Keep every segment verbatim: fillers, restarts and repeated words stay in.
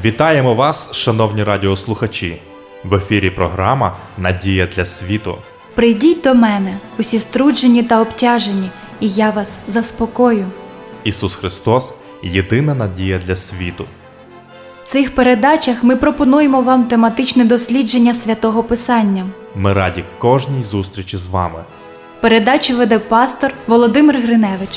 Вітаємо вас, шановні радіослухачі! В ефірі програма «Надія для світу». Прийдіть до мене, усі струджені та обтяжені, і я вас заспокою. Ісус Христос – єдина надія для світу. В цих передачах ми пропонуємо вам тематичне дослідження Святого Писання. Ми раді кожній зустрічі з вами. Передачу веде пастор Володимир Гриневич.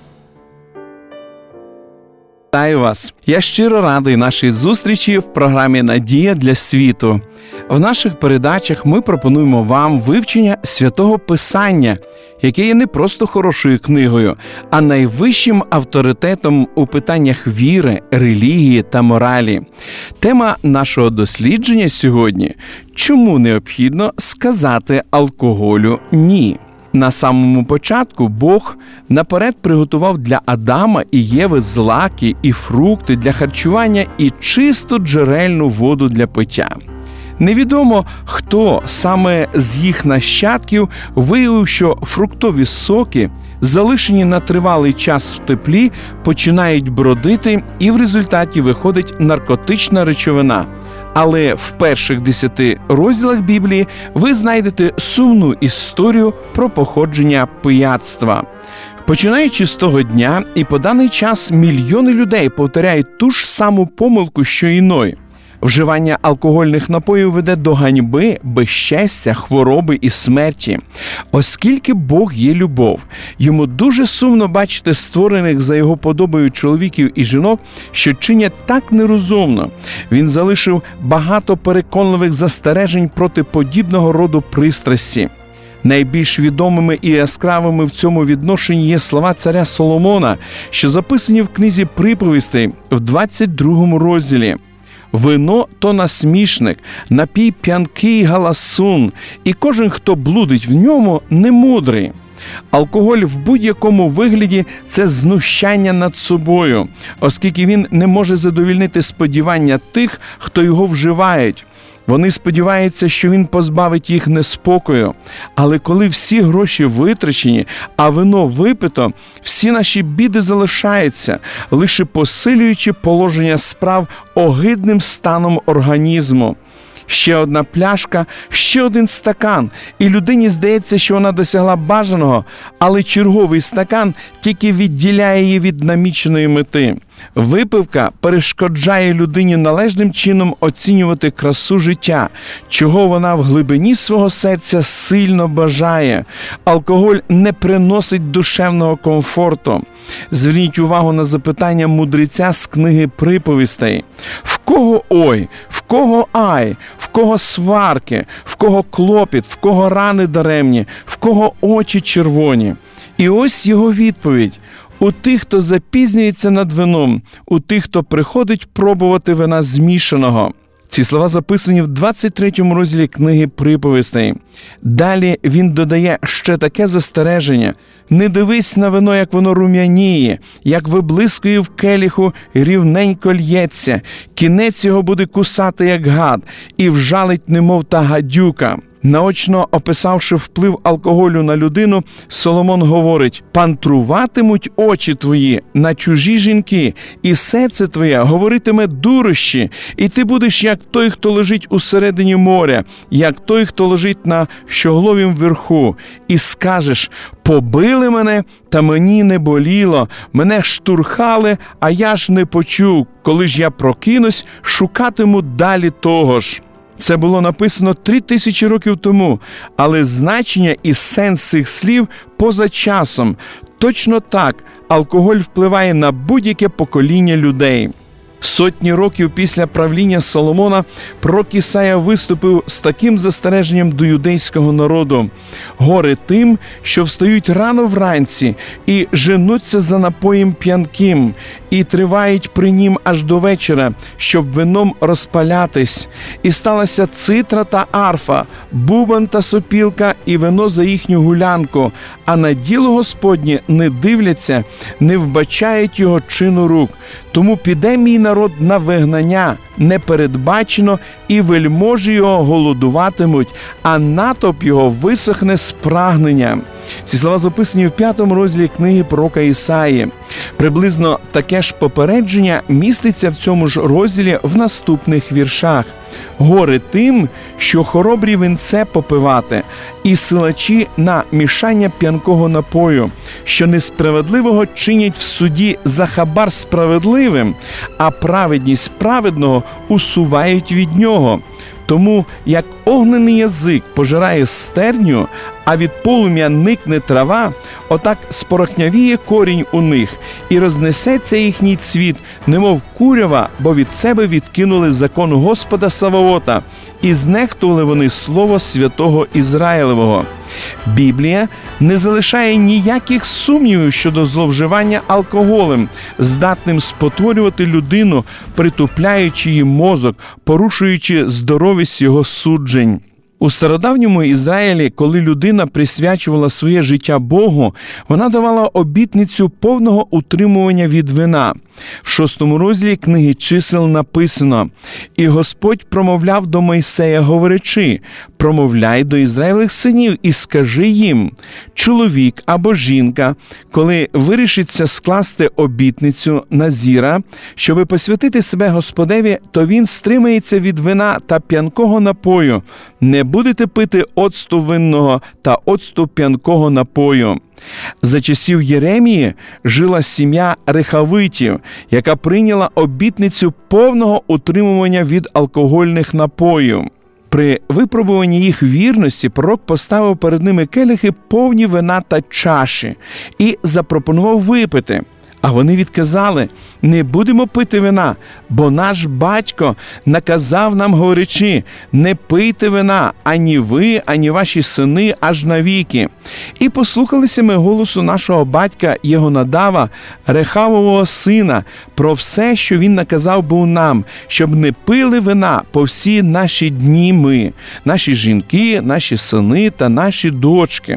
Вітаю вас! Я щиро радий нашій зустрічі в програмі «Надія для світу». В наших передачах ми пропонуємо вам вивчення Святого Писання, яке є не просто хорошою книгою, а найвищим авторитетом у питаннях віри, релігії та моралі. Тема нашого дослідження сьогодні – чому необхідно сказати алкоголю «ні». На самому початку Бог наперед приготував для Адама і Єви злаки і фрукти для харчування і чисту джерельну воду для пиття. Невідомо, хто саме з їх нащадків виявив, що фруктові соки, залишені на тривалий час в теплі, починають бродити, і в результаті виходить наркотична речовина. Але в перших десяти розділах Біблії ви знайдете сумну історію про походження пияцтва. Починаючи з того дня і по даний час мільйони людей повторяють ту ж саму помилку, що й Ной. Вживання алкогольних напоїв веде до ганьби, безчестя, хвороби і смерті. Оскільки Бог є любов, йому дуже сумно бачити створених за його подобою чоловіків і жінок, що чинять так нерозумно. Він залишив багато переконливих застережень проти подібного роду пристрасті. Найбільш відомими і яскравими в цьому відношенні є слова царя Соломона, що записані в книзі «Приповістей» в двадцять другому розділі. «Вино – то насмішник, напій п'янкий галасун, і кожен, хто блудить в ньому, немудрий». Алкоголь в будь-якому вигляді – це знущання над собою, оскільки він не може задовільнити сподівання тих, хто його вживають. Вони сподіваються, що він позбавить їх неспокою. Але коли всі гроші витрачені, а вино випито, всі наші біди залишаються, лише посилюючи положення справ огидним станом організму. Ще одна пляшка, ще один стакан, і людині здається, що вона досягла бажаного, але черговий стакан тільки відділяє її від наміченої мети. Випивка перешкоджає людині належним чином оцінювати красу життя, чого вона в глибині свого серця сильно бажає. Алкоголь не приносить душевного комфорту. Зверніть увагу на запитання мудреця з книги «Приповістей». В кого ой, в кого ай, в кого сварки, в кого клопіт, в кого рани даремні, в кого очі червоні. І ось його відповідь. У тих, хто запізнюється над вином, у тих, хто приходить пробувати вина змішаного. Ці слова записані в двадцять третьому розділі книги «Приповістей». Далі він додає ще таке застереження. «Не дивись на вино, як воно рум'яніє, як виблискує в келиху, рівненько лється. Кінець його буде кусати, як гад, і вжалить, немов та гадюка». Наочно описавши вплив алкоголю на людину, Соломон говорить: «Пантруватимуть очі твої на чужі жінки, і серце твоє говоритиме дурощі, і ти будеш як той, хто лежить усередині моря, як той, хто лежить на щогловім верху, і скажеш: побили мене, та мені не боліло, мене штурхали, а я ж не почув, коли ж я прокинусь, шукатиму далі того ж». Це було написано три тисячі років тому, але значення і сенс цих слів поза часом. Точно так, алкоголь впливає на будь-яке покоління людей. Сотні років після правління Соломона пророк Ісая виступив з таким застереженням до юдейського народу: «Горе тим, що встають рано вранці і женуться за напоєм п'янким, і тривають при нім аж до вечора, щоб вином розпалятись. І сталася цитра та арфа, бубон та сопілка, і вино за їхню гулянку, а на діло Господнє не дивляться, не вбачають його чину рук. Тому піде мій народ на вигнання, непередбачено, і вельможі його голодуватимуть, а натовп його висохне з прагнення». Ці слова записані в п'ятому розділі книги пророка Ісаї. Приблизно таке ж попередження міститься в цьому ж розділі в наступних віршах. «Горе тим, що хоробрі винце попивати, і силачі на мішання п'янкого напою, що несправедливого чинять в суді за хабар справедливим, а праведність праведного усувають від нього. Тому, як огнений язик пожирає стерню, а від полум'я никне трава, отак спорохнявіє корінь у них, і рознесеться їхній цвіт, немов курява, бо від себе відкинули закон Господа Саваота, і знехтували вони слово святого Ізраїлевого». Біблія не залишає ніяких сумнівів щодо зловживання алкоголем, здатним спотворювати людину, притупляючи її мозок, порушуючи здоровість його суджень. У стародавньому Ізраїлі, коли людина присвячувала своє життя Богу, вона давала обітницю повного утримування від вина. В шостому розділі книги Чисел написано: «І Господь промовляв до Мойсея, говорячи: промовляй до Ізраїлевих синів і скажи їм: чоловік або жінка, коли вирішиться скласти обітницю назіра, щоби посвятити себе Господеві, то він стримається від вина та п'янкого напою. Не будете пити оцту винного та оцту п'янкого напою». За часів Єремії жила сім'я Рехавитів, яка прийняла обітницю повного утримування від алкогольних напоїв. При випробуванні їх вірності пророк поставив перед ними келихи повні вина та чаші і запропонував випити. А вони відказали: «Не будемо пити вина, бо наш батько наказав нам, говорячи: не пийте вина, ані ви, ані ваші сини, аж навіки. І послухалися ми голосу нашого батька Єгонадава, Рехавового сина, про все, що він наказав був нам, щоб не пили вина по всі наші дні ми, наші жінки, наші сини та наші дочки».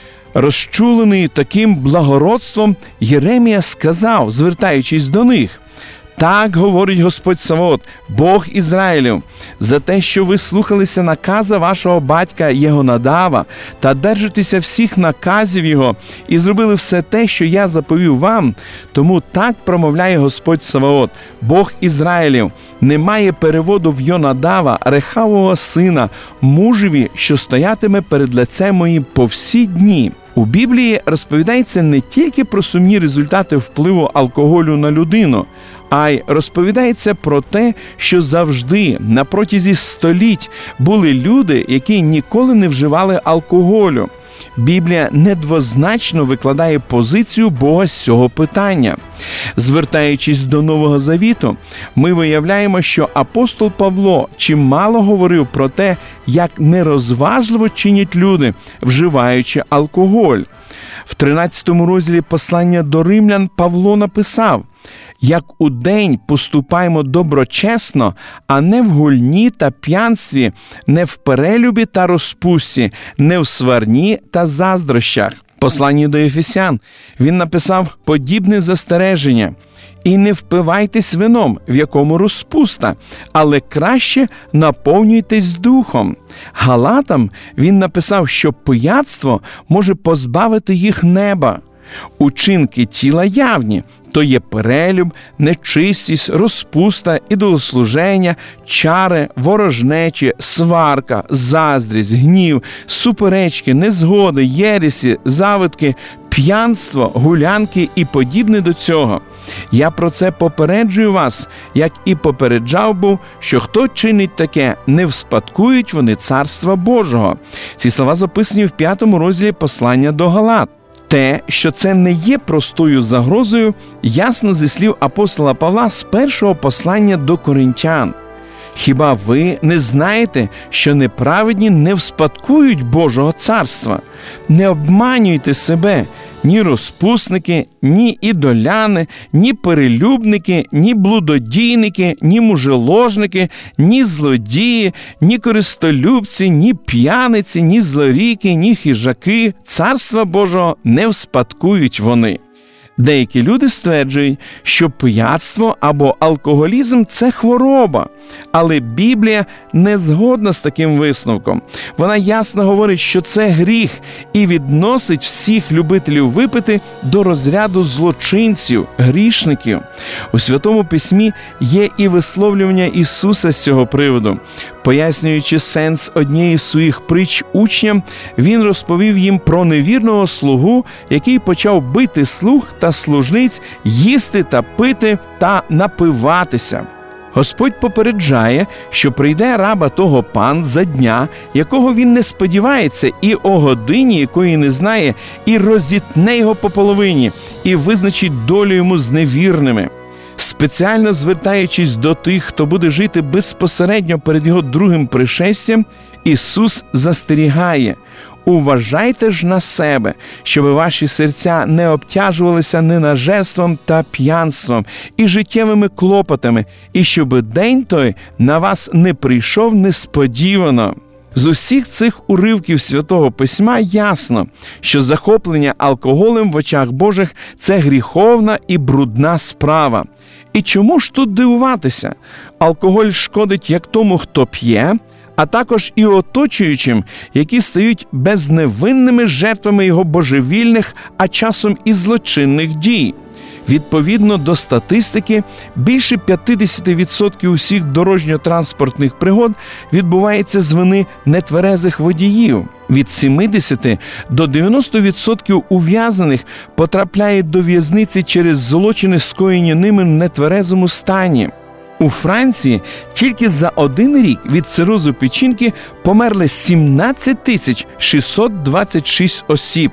Розчулений таким благородством, Єремія сказав, звертаючись до них: «Так говорить Господь Саваот, Бог Ізраїлів, за те, що ви слухалися наказа вашого батька Єгонадава та держитеся всіх наказів його і зробили все те, що я заповів вам, тому так промовляє Господь Саваот, Бог Ізраїлів: немає переводу в Йонадава, Рехавового сина, мужеві, що стоятиме перед лицем моїм по всі дні». У Біблії розповідається не тільки про сумні результати впливу алкоголю на людину, а й розповідається про те, що завжди, на протязі століть, були люди, які ніколи не вживали алкоголю. Біблія недвозначно викладає позицію Бога з цього питання. Звертаючись до Нового Завіту, ми виявляємо, що апостол Павло чимало говорив про те, як нерозважливо чинять люди, вживаючи алкоголь. В тринадцятому розділі послання до римлян Павло написав: «Як удень поступаймо доброчесно, а не в гульні та п'янстві, не в перелюбі та розпусті, не в сварні та заздрощах». В посланні до Ефесян він написав подібне застереження: «І не впивайтесь вином, в якому розпуста, але краще наповнюйтесь духом». Галатам він написав, що пияцтво може позбавити їх неба. Учинки тіла явні, то є перелюб, нечистість, розпуста, ідолослуження, чари, ворожнечі, сварка, заздрість, гнів, суперечки, незгоди, єресі, завидки, п'янство, гулянки і подібне до цього. Я про це попереджую вас, як і попереджав був, що хто чинить таке, не вспадкують вони Царства Божого. Ці слова записані в п'ятому розділі послання до Галат. Те, що це не є простою загрозою, ясно зі слів апостола Павла з першого послання до Коринтян. «Хіба ви не знаєте, що неправедні не вспадкують Божого царства? Не обманюйте себе, ні розпусники, ні ідоляни, ні перелюбники, ні блудодійники, ні мужеложники, ні злодії, ні користолюбці, ні п'яниці, ні злоріки, ні хижаки. Царства Божого не вспадкують вони». Деякі люди стверджують, що пияцтво або алкоголізм – це хвороба. Але Біблія не згодна з таким висновком. Вона ясно говорить, що це гріх і відносить всіх любителів випити до розряду злочинців, грішників. У Святому Письмі є і висловлювання Ісуса з цього приводу. Пояснюючи сенс однієї з своїх притч учням, Він розповів їм про невірного слугу, який почав бити слуг та служниць, їсти та пити та напиватися. Господь попереджає, що прийде раба того пан за дня, якого він не сподівається, і о годині, якої не знає, і розітне його по половині, і визначить долю йому з невірними. Спеціально звертаючись до тих, хто буде жити безпосередньо перед його другим пришестям, Ісус застерігає: «Уважайте ж на себе, щоб ваші серця не обтяжувалися ненажерством та п'янством і життєвими клопотами, і щоб день той на вас не прийшов несподівано». З усіх цих уривків Святого Письма ясно, що захоплення алкоголем в очах Божих – це гріховна і брудна справа. І чому ж тут дивуватися? Алкоголь шкодить як тому, хто п'є, а також і оточуючим, які стають безневинними жертвами його божевільних, а часом і злочинних дій. Відповідно до статистики, більше п'ятдесят відсотків усіх дорожньо-транспортних пригод відбувається з вини нетверезих водіїв. Від сімдесят до дев'яноста відсотків ув'язнених потрапляють до в'язниці через злочини, скоєні ними в нетверезому стані. У Франції тільки за один рік від цирозу печінки померли сімнадцять тисяч шістсот двадцять шість осіб,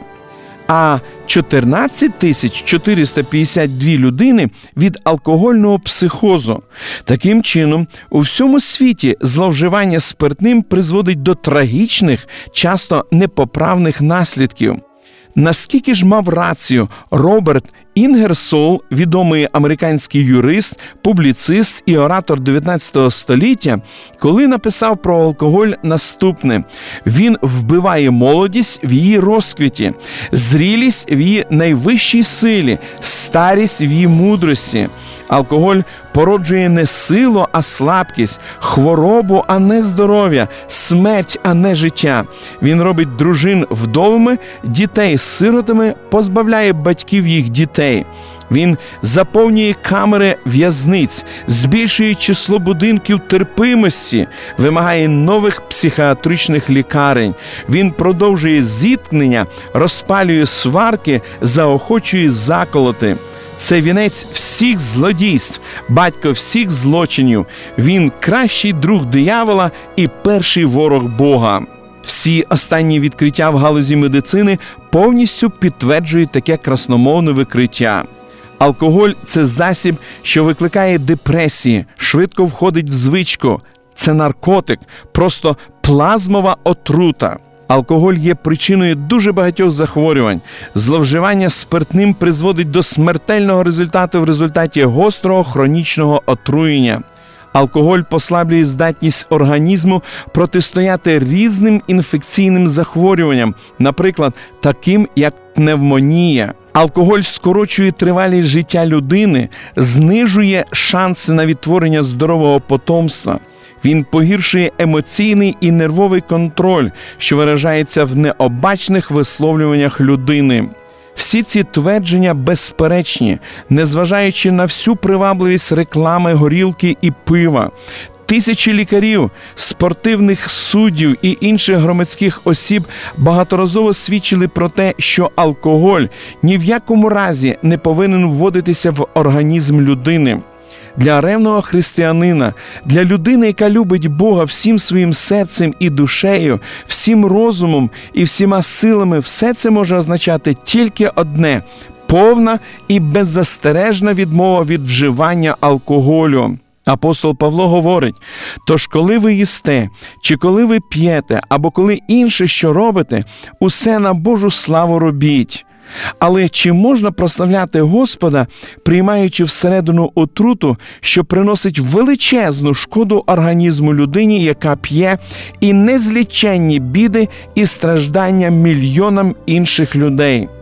а чотирнадцять тисяч чотириста п'ятдесят дві людини від алкогольного психозу. Таким чином, у всьому світі зловживання спиртним призводить до трагічних, часто непоправних наслідків. Наскільки ж мав рацію Роберт Інгерсол, відомий американський юрист, публіцист і оратор дев'ятнадцятого століття, коли написав про алкоголь наступне: «Він вбиває молодість в її розквіті, зрілість в її найвищій силі, старість в її мудрості. Алкоголь породжує не силу, а слабкість, хворобу, а не здоров'я, смерть, а не життя. Він робить дружин вдовами, дітей сиротами, позбавляє батьків їх дітей. Він заповнює камери в'язниць, збільшує число будинків терпимості, вимагає нових психіатричних лікарень. Він продовжує зіткнення, розпалює сварки, заохочує заколоти. Це вінець всіх злодійств, батько всіх злочинів. Він кращий друг диявола і перший ворог Бога». Всі останні відкриття в галузі медицини повністю підтверджують таке красномовне викриття. Алкоголь – це засіб, що викликає депресії, швидко входить в звичку. Це наркотик, просто плазмова отрута. Алкоголь є причиною дуже багатьох захворювань. Зловживання спиртним призводить до смертельного результату в результаті гострого хронічного отруєння. Алкоголь послаблює здатність організму протистояти різним інфекційним захворюванням, наприклад, таким як пневмонія. Алкоголь скорочує тривалість життя людини, знижує шанси на відтворення здорового потомства. Він погіршує емоційний і нервовий контроль, що виражається в необачних висловлюваннях людини. Всі ці твердження безперечні, незважаючи на всю привабливість реклами горілки і пива. Тисячі лікарів, спортивних суддів і інших громадських осіб багаторазово свідчили про те, що алкоголь ні в якому разі не повинен вводитися в організм людини. Для ревного християнина, для людини, яка любить Бога всім своїм серцем і душею, всім розумом і всіма силами, все це може означати тільки одне – повна і беззастережна відмова від вживання алкоголю. Апостол Павло говорить: «Тож коли ви їсте, чи коли ви п'єте, або коли інше що робите, усе на Божу славу робіть». Але чи можна прославляти Господа, приймаючи всередину отруту, що приносить величезну шкоду організму людині, яка п'є, і незліченні біди і страждання мільйонам інших людей?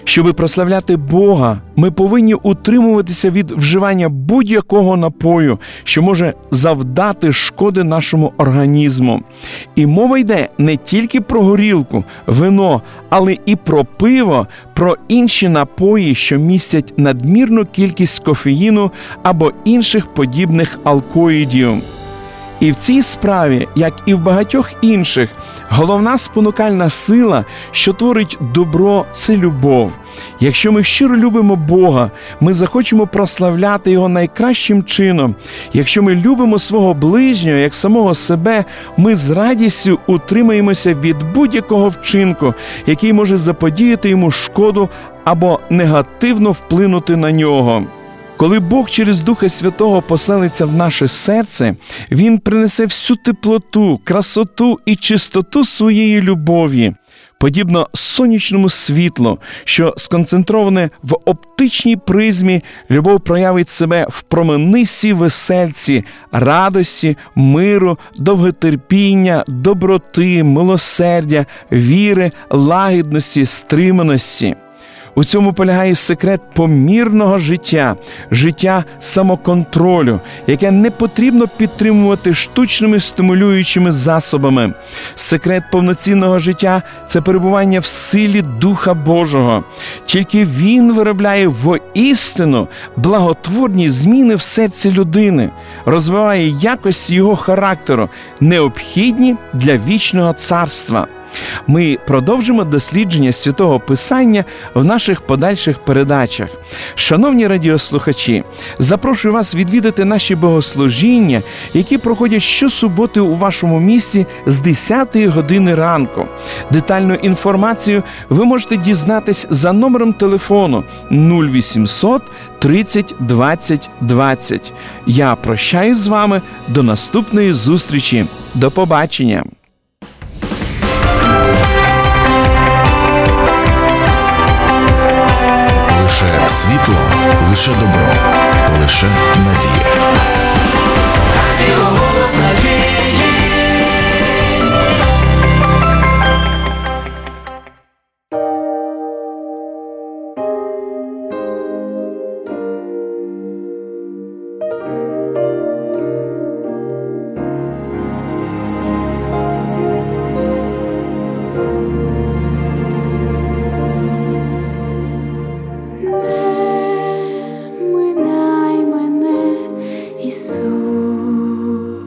Щоби прославляти Бога, ми повинні утримуватися від вживання будь-якого напою, що може завдати шкоди нашому організму. І мова йде не тільки про горілку, вино, але і про пиво, про інші напої, що містять надмірну кількість кофеїну або інших подібних алкоїдів. І в цій справі, як і в багатьох інших, головна спонукальна сила, що творить добро – це любов. Якщо ми щиро любимо Бога, ми захочемо прославляти Його найкращим чином. Якщо ми любимо свого ближнього, як самого себе, ми з радістю утримаємося від будь-якого вчинку, який може заподіяти йому шкоду або негативно вплинути на нього. Коли Бог через Духа Святого поселиться в наше серце, Він принесе всю теплоту, красоту і чистоту своєї любові. Подібно сонячному світлу, що сконцентроване в оптичній призмі, любов проявить себе в променистій весельці, радості, миру, довготерпіння, доброти, милосердя, віри, лагідності, стриманості. У цьому полягає секрет помірного життя, життя самоконтролю, яке не потрібно підтримувати штучними стимулюючими засобами. Секрет повноцінного життя – це перебування в силі Духа Божого. Тільки Він виробляє воістину благотворні зміни в серці людини, розвиває якості його характеру, необхідні для вічного царства. Ми продовжимо дослідження Святого Писання в наших подальших передачах. Шановні радіослухачі, запрошую вас відвідати наші богослужіння, які проходять щосуботи у вашому місті з десятої години ранку. Детальну інформацію ви можете дізнатись за номером телефону нуль вісімсот тридцять двадцять двадцять. Я прощаюсь з вами до наступної зустрічі. До побачення! Лише світло, лише добро, лише надія. Радіо «Голос надії». Не минай мене, Ісус.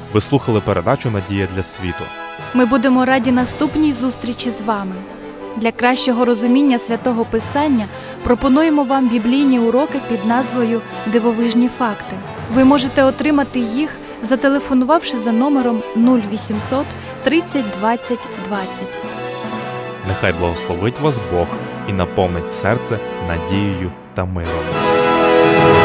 Ви слухали передачу «Надія для світу». Ми будемо раді наступній зустрічі з вами. Для кращого розуміння Святого Писання пропонуємо вам біблійні уроки під назвою «Дивовижні факти». Ви можете отримати їх, зателефонувавши за номером нуль вісімсот тридцять двадцять двадцять. Нехай благословить вас Бог і наповнить серце надією та миром.